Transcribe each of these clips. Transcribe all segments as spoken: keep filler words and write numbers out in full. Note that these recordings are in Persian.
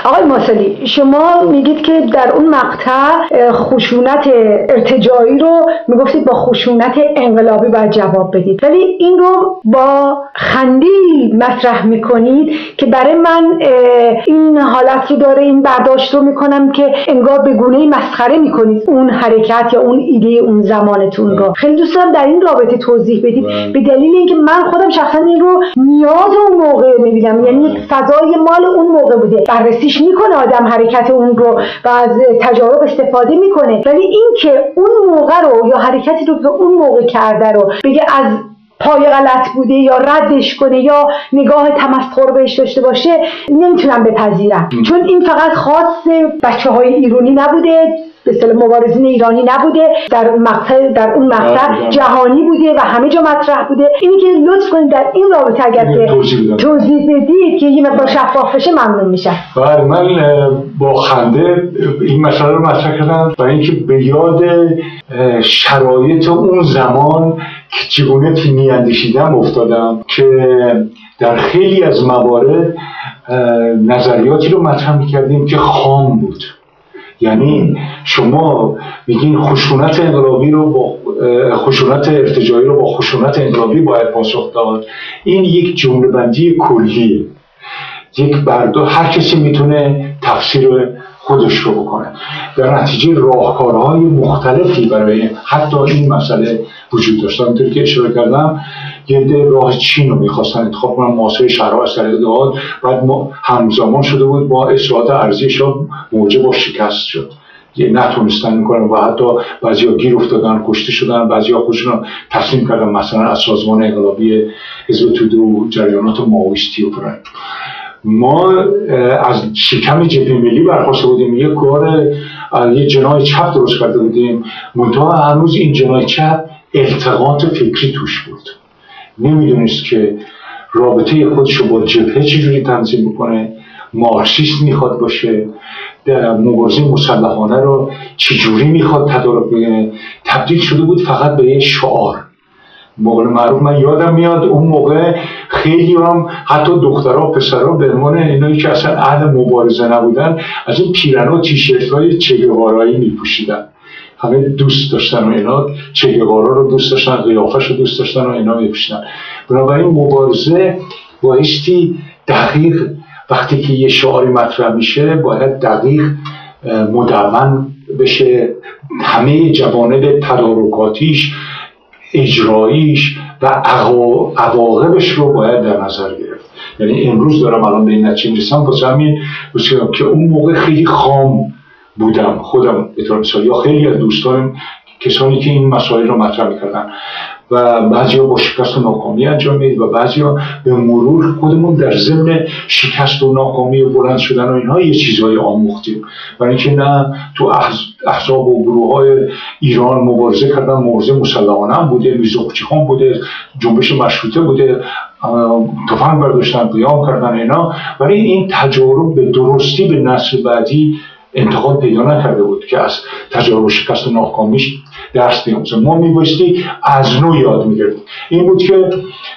آقای ماسلی، شما میگید که در اون مقطع خشونت ارتجاعی رو میگفتید با خشونت انقلابی باید جواب بدید، ولی این رو با خندی مطرح میکنید که برای من این حالت رو داره، این برداشت رو میکنم که انگار به گونه‌ای مسخره میکنید اون حرکت یا اون ایده اون زمانتون رو. خیلی دوست دارم در این رابطه توضیح بدید، به دلیل اینکه من خودم شخصا این رو نیاز اون موقع میبینم، یعنی فضای مال اون موقع بوده، بررسیش میکنه آدم حرکت اون رو و از تجارب استفاده میکنه، ولی این که اون موقع رو یا حرکتی رو که اون موقع کرده رو بگه از پای غلط بوده یا ردش کنه یا نگاه تمسخر بهش داشته باشه، نمیتونم بپذیرم. چون این فقط خاص بچه های ایرانی نبوده، به اصطلاح مبارزین ایرانی نبوده، در مقطع در اون مقطع جهانی بوده و همه جا مطرح بوده. اینی که لطف کنید در این رابطه اگر که توضیح بدید که یه مقدار شفاف بشه ممنون میشم. بله، من با خنده این مسئله رو مطرح کردم برای اینکه به یاد شرایط اون زمان که چگونه میاندیشیدم افتادم که در خیلی از موارد نظریاتی رو مطرح میکردیم که خام بود. یعنی شما میگین خشونت انقلابی رو با خشونت ارتجاعی رو با خشونت انقلابی باید پاسخ داد. این یک جمله بندی کلیه، یک برداشت، هر کسی میتونه تفسیر خودش رو بکنه. در نتیجه راهکارهای مختلفی برای حتی این مسئله وجود داشت. همونطوری که اشاره کردم یه ده راه چین رو میخواستن انتخاب کنن، محاصره شهرها از طریق دهات، بعد ما همزمان شده بود با اصلاحات ارضی شاه موجب با شکست شد، یه نتونستن میکنن و حتی بعضیا گیر افتادن، کشته شدن، بعضیا خودشون رو تسلیم کردن، مثلا از سازمان انقلابی حزب توده و جریانات ماویستی و فرنگ. ما از شکم جبهه ملی برخواسته بودیم، یک کار یه جناح چپ درست کرده بودیم، منتها هنوز این جناح چپ التقاط فکری توش بود، نمیدونست که رابطه خودش رو با جبهه چجوری تنظیم بکنه، مارکسیست میخواد باشه، مبارزه مسلحانه رو چجوری میخواد تدارک بکنه. تبدیل شده بود فقط به یه شعار. بقول معروف من یادم میاد اون موقع خیلی هم حتی دخترها و پسرها به عنوان اینایی که اصلا اهل مبارزه نبودن از این پیرن و تیشرت های چه گوارایی میپوشیدن، همه دوست داشتن و اینا چه گوارا رو دوست داشتن، قیافش رو دوست داشتن و اینا میپوشیدن. بنابراین مبارزه بایستی دقیق، وقتی که یه شعاری مطرح میشه باید دقیق مدون بشه، همه جوانب تدارکاتیش، اجراییش و عواقبش رو باید در نظر گرفت. یعنی امروز دارم الان به این نتیجه میرسم واسه همین که اون موقع خیلی خام بودم خودم به طور مثال، یا خیلی از دوستان کسانی که این مسائل رو مطرح میکردن و بعضیا با شکست و ناکامی انجام میدید و بعضیا به مرور خودمون در ضمن شکست و ناکامی و بلند شدن و اینها یه چیزهای آموختیم، برای اینکه نه تو احزاب و گروه‌های ایران مبارزه کردن، مبارزه مسلحانه هم بوده، میرزاقچی خان بوده، جنبش مشروطه بوده، تفنگ برداشتن، قیام کردن اینا، ولی این تجارب به درستی به نسل بعدی انتقال پیدا نکرده بود که از تجارب و شکست و ناکامیش درس بیاموزه. ما میبایستی از نو یاد میگردیم. این بود که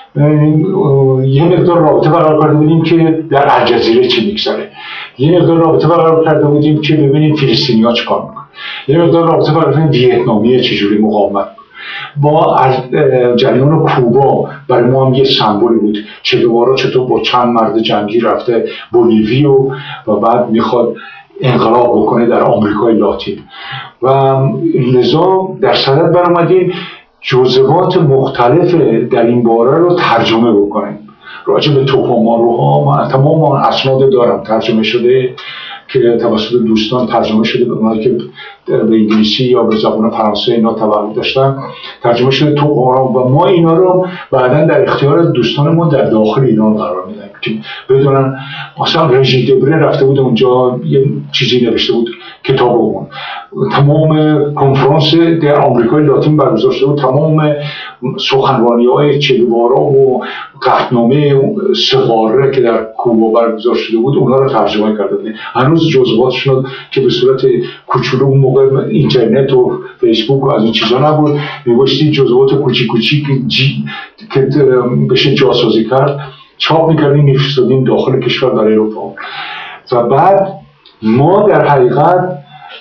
یه مقدار رابطه برقرار کرده بودیم که در الجزیره چی میگذره، یه مقدار رابطه برقرار کرده بودیم که ببینیم فلسطینی‌ها چیکار میکنن، یه مقدار رابطه برقرار کردیم ویتنامی چجوری مقاومت با جریان کوبا برای ما هم یه سمبولی بود، چه گوارا چطور با چند مرد جنگی رفته بولیوی و, و بعد میخواد انقلاب بکنه در آمریکای لاتین و لذا در صدد برآمدیم جزئیات مختلف در این باره رو ترجمه بکنیم. راجع به توپاماروها من تمام اسناد دارم ترجمه شده که توسط دوستان ترجمه شده، به اونایی که به انگلیسی یا به زبان فرانسه اینا توجه داشتن ترجمه شده توپاماروها و ما اینا رو بعداً در اختیار دوستان ما در داخل ایران قرار میدیم که بدونن. مثلا رژی دبره رفته بود اونجا یه چیزی نوشته بود کتابمون، تمام کنفرانس در آمریکای لاتین برگزار شده بود، تمام سخنرانی‌های چه گوارا و قطعنامه سقاره که در کوبا برگزار شده بود اونا رو ترجمه کرده بود. هنوز جزئیاتشون که به صورت کوچولو اون موقع اینترنت و فیسبوک و از این چیزا نبود، می‌بایستی جزئیات کوچیک کوچیک که بشه جاسازی کرد چاپ می‌کردیم می‌فرستادیم داخل کشور برای اروپا و بعد ما در حقیقت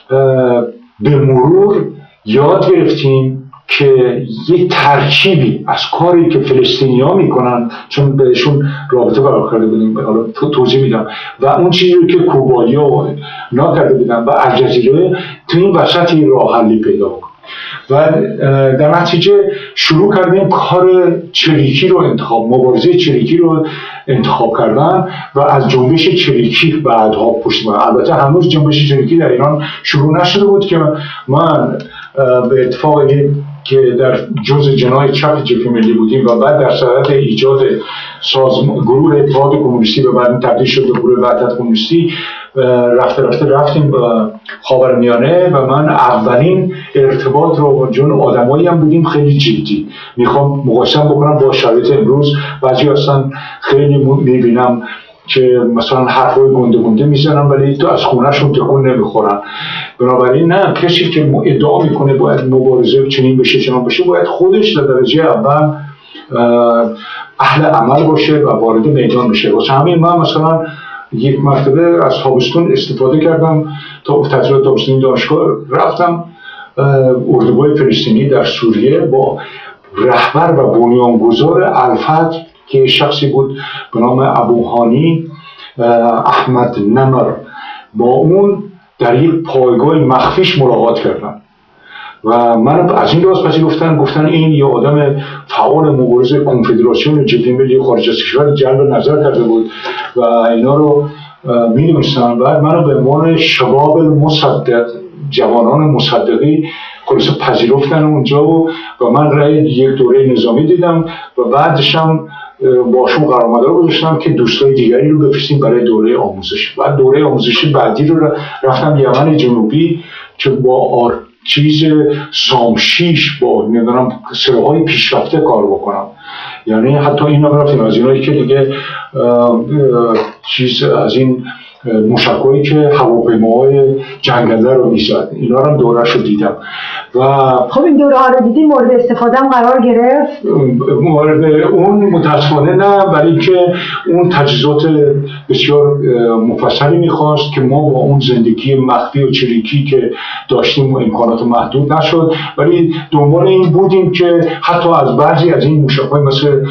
به مرور یاد گرفتیم که یه ترکیبی از کاری که فلسطینی‌ها میکنن، چون بهشون رابطه برقرار کرده بودیم، حالا توضیح میدم، و اون چیزی رو که کوبایی‌ها نا کرده بودن و الجزیره، تو این وسط این راه حلی پیدا کنیم و در نتیجه شروع کردیم کار چریکی رو انتخاب، مبارزه چریکی رو انتخاب کردن و از جنبش چریکی بعدها پشت ما. البته هنوز جنبش چریکی در ایران شروع نشده بود که من به اتفاقی که در جزء جناح چپ جبهه ملی بودیم و بعد در صدد ایجاد سازمان گروه اتحاد کمونیستی و بعد تبدیل شد به گروه وحدت کمونیستی، رفته رفته رفتیم به خاورمیانه و من اولین ارتباط رو جون آدمایی هم بودیم خیلی جدی. میخوام مقایسه بکنم با شرایط امروز. بعضی هستن خیلی میبینم که مثلا حرفای گنده گنده میزنن ولی تو از خونهشون تکون نمیخورن. بنابراین نه، کسی که ادعا میکنه باید مبارزه چنین بشه چنان بشه باید خودش در درجه اول اهل عمل باشه و وارد میدان بشه. واسه همین من مثلا یک مرتبه از تابستون استفاده کردم تا تحصیلات تابستونی دانشگاه، رفتم اردوگاه فلسطینی در سوریه با رهبر و بنیانگذار الفتح که شخصی بود به نام ابوهانی احمد نمر، با اون در یک پایگاه مخفیش ملاقات کردم و من از این راست پسی گفتن گفتن این یه آدم فعال مبارزه کنفدراسیون جبهه ملی خارج از کشور جلب نظر کرده بود و اینا رو می‌دونستن. بعد منو به عنوان شباب المصدق، جوانان مصدقی، خلاصه پذیرفتن اونجا و, و من رأی یک دوره نظامی دیدم و بعدش هم باشون قرارداد گذاشتم که دوستای دیگری رو بفرستیم برای دوره آموزش. بعد دوره آموزشی بعدی رو رفتم یمن جنوبی که با آر چیز سامشیش با نمیدونم سلاح‌های پیشرفته کار بکنم. یعنی حتی این هم رفتیم از اینایی که دیگه چیز از این موشک‌هایی که هواپیماهای جنگنده رو می‌زد، اینا رو هم دوره‌اش رو دیدم. و خب این دوره ها رو دیدی مورد استفاده هم قرار گرفت؟ مورد اون متاسفانه نه، ولی که اون تجهیزات بسیار مفصلی می‌خواست که ما با اون زندگی مخفی و چریکی که داشتیم و امکانات محدود نشد، ولی دنبال این بودیم که حتی از بعضی از این موشک‌های مثل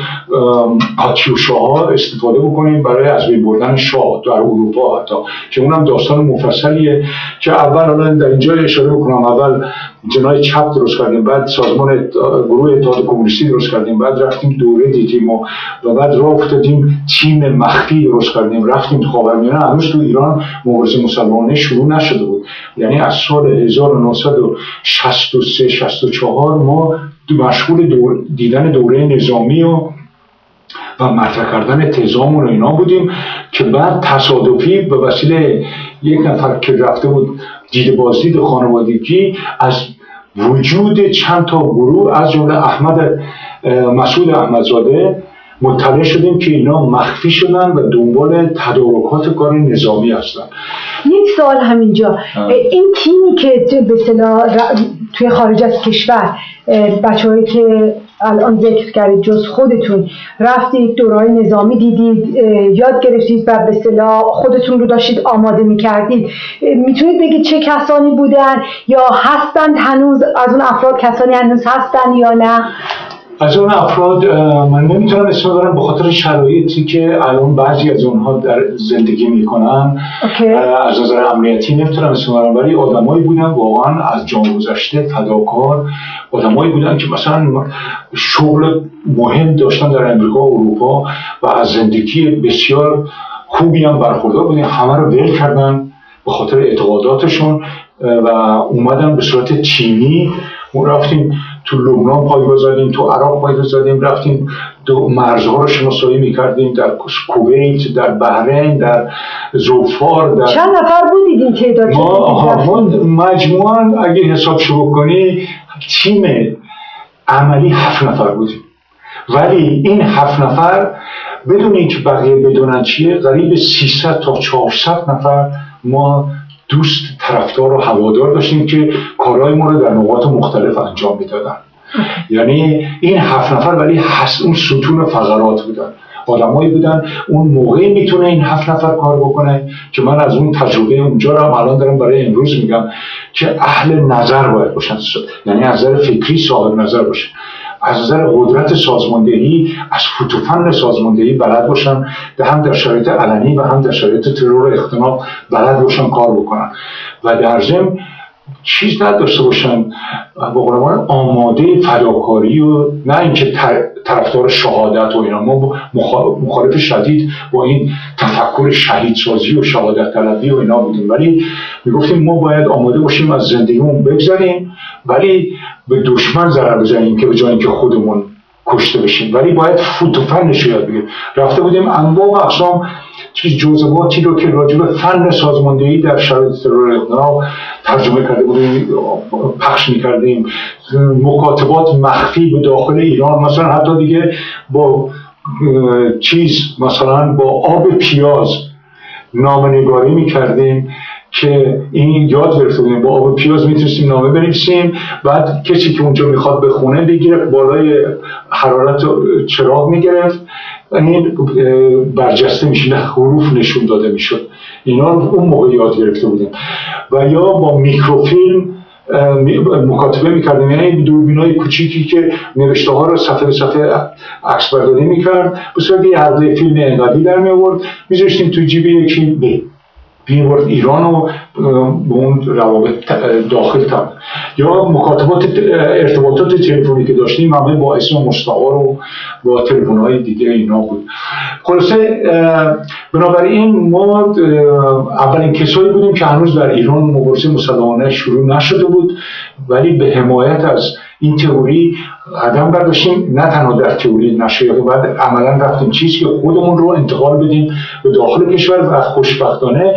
کاتیوشاها استفاده بکنیم برای از بین بردن شاه در اروپا، حتی که اونم داستان مفصلیه که اول حالا در اینجا اشاره بکنم. اول جناح چپ درست کردیم، بعد سازمان گروه اتحاد کمونیستی درست کردیم، بعد رفتیم دوره دیدیم و, و بعد راه افتادیم تیم مخفی درست کردیم، رفتیم تو خاورمیانه. هنوز تو ایران مبارزه مسلمانانه شروع نشده بود، یعنی از سال هزار و نهصد و شصت و سه شصت و چهار ما مشغول دور دیدن دوره نظامی و و مطرح کردن تزامون و اینا بودیم که بعد تصادفی به وسیله یک نفر که رفته بود دید بازدید خانوادگی از وجود چند تا گروه از جمله احمد مسعود احمدزاده مطلع شدیم که اینا مخفی شدن و دنبال تدارکات کار نظامی هستن. یک سوال همینجا، این تیمی که به اصطلاح توی خارج از کشور بچه‌هایی که الان ذکر کردید جز خودتون رفتید دوره‌های نظامی دیدید، یاد گرفتید و به اصطلاح خودتون رو داشتید آماده می‌کردید، میتونید بگید چه کسانی بودن یا هستند هنوز؟ از اون افراد کسانی هنوز هستن یا نه؟ از اون افراد من نمیتونم اسم ببرم به خاطر شرایطی که الان بعضی از اونها در زندگی میکنن. از نظر امنیتی نمیتونم اسم ببرم، ولی آدمایی بودن واقعا از جان گذشته فداکار، آدمایی بودن که مثلا شغل مهم داشتن در امریکا و اروپا و از زندگی بسیار خوبی هم برخوردار بودن، همه رو ول کردن به خاطر اعتقاداتشون و اومدن به صورت تیمی. رفتیم تو لبنان پایگاه زدیم، تو عراق پایگاه زدیم، رفتیم دو مرزها رو شناسایی میکردیم، در کویت، در بحرین، در زوفار. در چند نفر بودید این تعداد؟ ما مجموعاً اگه حساب شروع کنی تیم عملی هفت نفر بودیم، ولی این هفت نفر بدون اینکه بقیه بدونن چیه قریب سیصد تا چهارصد نفر ما دوست، طرفدار و هوادار داشتیم که کارهای ما رو در نقاط مختلف انجام میدادن. یعنی این هفت نفر ولی اون ستون فقرات بودن، آدمایی بودن اون موقع میتونه این هفت نفر کار بکنه که من از اون تجربه اونجا رو الان دارم برای امروز میگم که اهل نظر باید باشن، یعنی از نظر فکری صاحب نظر باشن، از نظر قدرت سازماندهی از فوتوفن سازماندهی بلد باشن، هم در شرایط علنی و هم در شرایط ترور اختناق بلد باشن کار بکنن و در ضمن چیز نداشته باشن به قول ما آماده فداکاری و نه اینکه طرفدار شهادت و اینا. ما مخالف شدید با این تفکر شهید سازی و شهادت طلبی و اینا بودیم، ولی میگفتیم ما باید آماده باشیم از زندگیمون بگذریم ولی به دشمن ضرر بزنیم که به جای اینکه خودمون کشته بشیم، ولی باید فوتوفنش یاد بگیریم. رفته بودیم انواع و اقسام چیز جزئیاتی رو که راجع به فن سازماندهی در شرایط ترور اختناق ترجمه کرده بودیم، پخش می‌کردیم. مکاتبات مخفی به داخل ایران مثلا حتی دیگه با چیز مثلا با آب پیاز نامه‌نگاری می‌کردیم که این یاد گرفته بودیم با آب پیاز میتونستیم نامه بنویسیم، بعد کسی که اونجا میخواد بخونه بگیره بالای حرارت چراغ میگرفت، این برجسته میشه، حروف نشون داده میشد. اینا رو اون موقع یاد گرفته بودیم. و یا با میکروفیلم مکاتبه میکردیم، یعنی دوربینای کوچیکی که نوشته ها رو صفحه به صفحه عکس برداری میکرد، به صورت یه حلقه فیلم انقدی در می آورد میذاشتیم تو جیب یکی بی بیورد ایران و به اون روابط داخل تر. یا مکاتبات ارتباطات تلفنی که داشتیم همه با اسم مستعار و با تلفن‌های دیگه اینا بود. خلاصه بنابراین ما اولین کسایی بودیم که هنوز در ایران مبارزه مسلحانه شروع نشده بود، ولی به حمایت از این تئوری قدم برداشتیم. نه تنها در تئوری نشه، بعد عملا رفتیم چیزی که خودمون رو انتقال بدیم به داخل کشور و خوشبختانه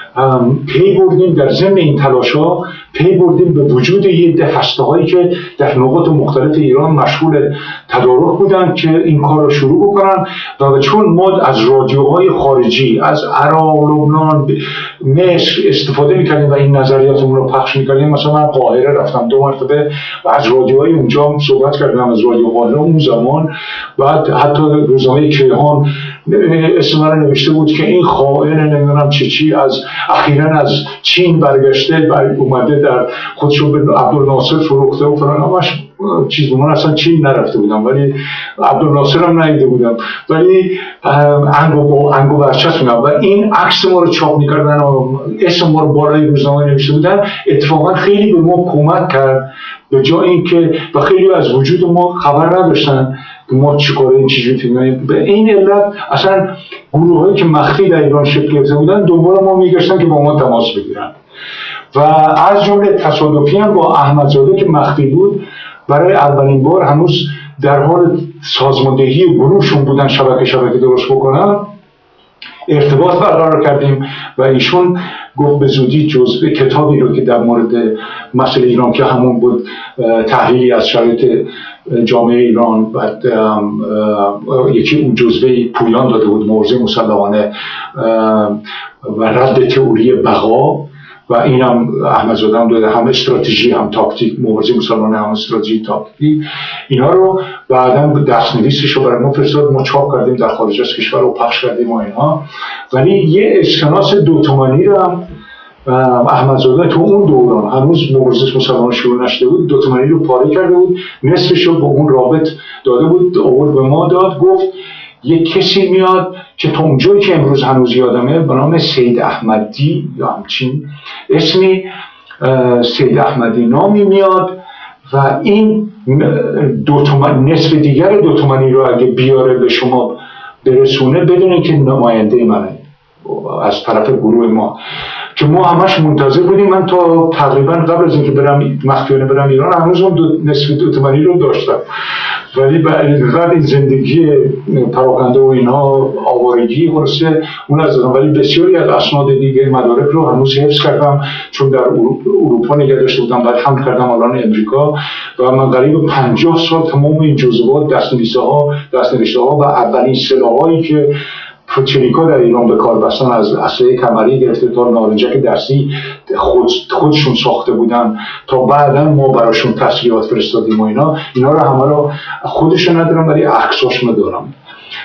پی بردیم در ضمن این تلاش‌ها پی بردیم به وجود یه ده هسته‌هایی که در نقاط مختلف ایران مشغول تدارک بودن که این کار رو شروع بکنن. و چون ما از رادیوهای خارجی از عراق، لبنان، مصر استفاده می‌کردیم و این نظریاتمون رو پخش می‌کردیم، مثلا من قاهره رفتم دو مرتبه و از رادیوهای اونجا صحبت کردم، از رادیو قاهره اون زمان. بعد حتی روزنامه کیهان اسم من نوشته بود که این خائن نمیدونم چی چی از اخیراً از چین برگشته، بر اومده در خودشو به عبدالناصر فروخته و فلان. همش چیز من اصلا چین نرفته بودم ولی عبدالناصر هم ندیده بودم، ولی انگو با انگو برچسب بودم و این عکس ما رو چاپ میکردن و اسم ما رو بالای روزنامه نوشته بودن. اتفاقا خیلی به ما کمک کرد، به جای اینکه و خیلی از وجود ما خبر نداشتن ما چیکاره این چیزی فیلم. به این علت اصلا گروهایی که مخفی در ایران شکل گرفته بودن دنبال ما میگشتن که با ما تماس بگیرن و از جمله تصادفی هم با احمدزاده که مخفی بود برای اولین بار هنوز در حال سازماندهی گروهشون بودن شبکه شبکه درست بکنن ارتباط برقرار کردیم و ایشون گفت به زودی جزء کتابی رو که در مورد مسئله ایران که همون بود تحلیلی از شرایط جامعه ایران، بعد یکی اون جزوه پویان داده بود مبارزه مسلحانه و رد تئوری بقا و اینم احمدزاده هم داده، هم استراتژی هم تاکتیک، مبارزه مسلحانه هم استراتژی تاکتیک. اینا رو بعداً دست‌نویسش رو برای ما فرستاد، ما چاپ کردیم در خارج از کشور رو پخش کردیم و اینها. ولی یه اسکناس دو تومانی رو هم احمدزاده تو اون دوران هنوز مبارزه مسلحانه شروع نشده بود، دو تومانی رو پاره کرده بود، نصفش رو به اون رابط داده بود، آورد به ما داد، گفت یک کسی میاد که تا اونجایی که امروز هنوز یادمه به نام سید احمدی یا همچین اسمی سید احمدی نامی میاد و این دو تومن نصف دیگر دو تومنی رو اگه بیاره به شما برسونه بدون اینکه نماینده منه از طرف گروه ما، که ما همش منتظر بودیم. من تا تقریبا قبل از اینکه برم مخفیانه برم ایران هنوز هم دو نصف دو تومنی رو داشتم، ولی بعد این زندگی پراکنده و اینها آوارگی خلاصه اون از دادم. ولی بسیاری از اسناد دیگه مدارک رو هنوز حفظ کردم چون در اروپا نگه داشته بودم، بعد حمل کردم الان امریکا و من قریب پنجاه سال تمام این جزوات، دست‌نویسه ها، دست‌نوشته ها و اولین سلاحایی که چریکا در ایران به کار بستن، از اسلحه کمری گرفته تا نارنجک دستی خود خودشون ساخته بودن تا بعداً ما براشون تسلیحات فرستادیم و اینا اینا رو همه رو خودشون ندارم ولی عکساشون دارم.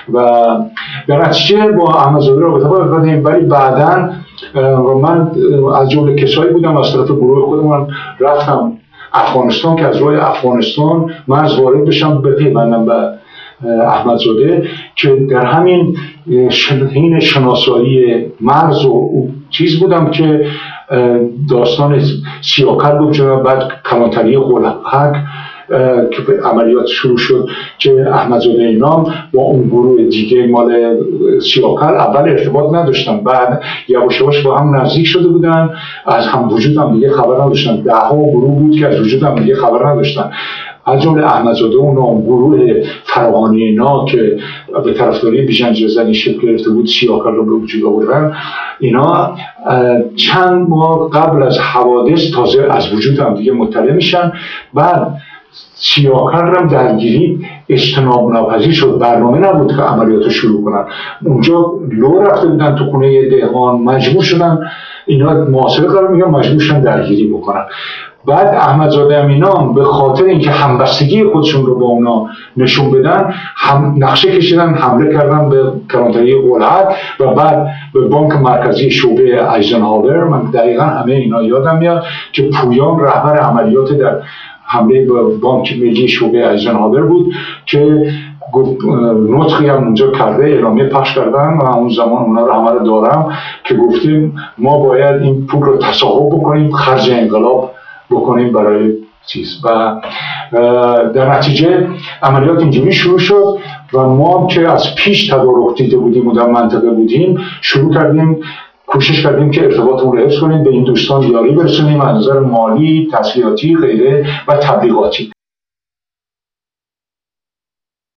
و در نتیجه با احمدزاده رابطه بردیم. ولی بعداً من از جمله کسایی بودم از طرف گروه خودم رفتم افغانستان که از روی افغانستان مرز وارد بشم بپیوندم به احمدزاده که در همین حین شناسایی مرز و چیز بودم که داستان سیاکل بود. چون بعد کلانتری قلعک که عملیات شروع شد که احمدزاده اینام با اون گروه دیگه مال سیاکل اول ارتباط نداشتن، بعد یواش یواش با هم نزدیک شده بودن، از هم وجود هم دیگه خبر نداشتن. ده ها گروه بود که از وجود هم دیگه خبر نداشتن، از جمله احمدزاده اون گروه فراهانی اینا که به طرفداری بیژن زنی شکل گرفته بود سیاکل رو به وجود آوردن. اینا چند ماه قبل از حوادث تازه از وجود هم دیگه مطلع میشن. بعد سیاکل هم درگیری اجتناب ناپذیر شد، برنامه نبود که عملیات رو شروع کنن. اونجا لو رفته بودن تو خونه دهقان، مجبور شدن اینا محاصره قرار میگن، مجبور شدن درگیری بکنن. بعد احمدزاده امینام به خاطر اینکه همبستگی خودشون رو با اونا نشون بدن هم نقشه کشیدن، حمله کردن به کلانتری قلعک و بعد به بانک مرکزی شعبه ایزنهاور. من دقیقا همه اینا یادم میاد که پویان رهبر عملیات در حمله به بانک ملی شعبه ایزنهاور بود که نطقی هم اونجا کرده، اعلامیه پخش کردن و اون زمان اونا رو همه رو دارم که گفتیم ما باید این پول رو تصاحب بکنیم، خرج انقلاب بکنیم برای چیز. و در نتیجه عملیات اینجوری شروع شد و ما که از پیش تدارک دیده بودیم و در منطقه بودیم شروع کردیم کوشش کردیم که ارتباطمون رو حفظ کنیم، به این دوستان یاری برسونیم از نظر مالی، تسلیحاتی، غیره و تبلیغاتی.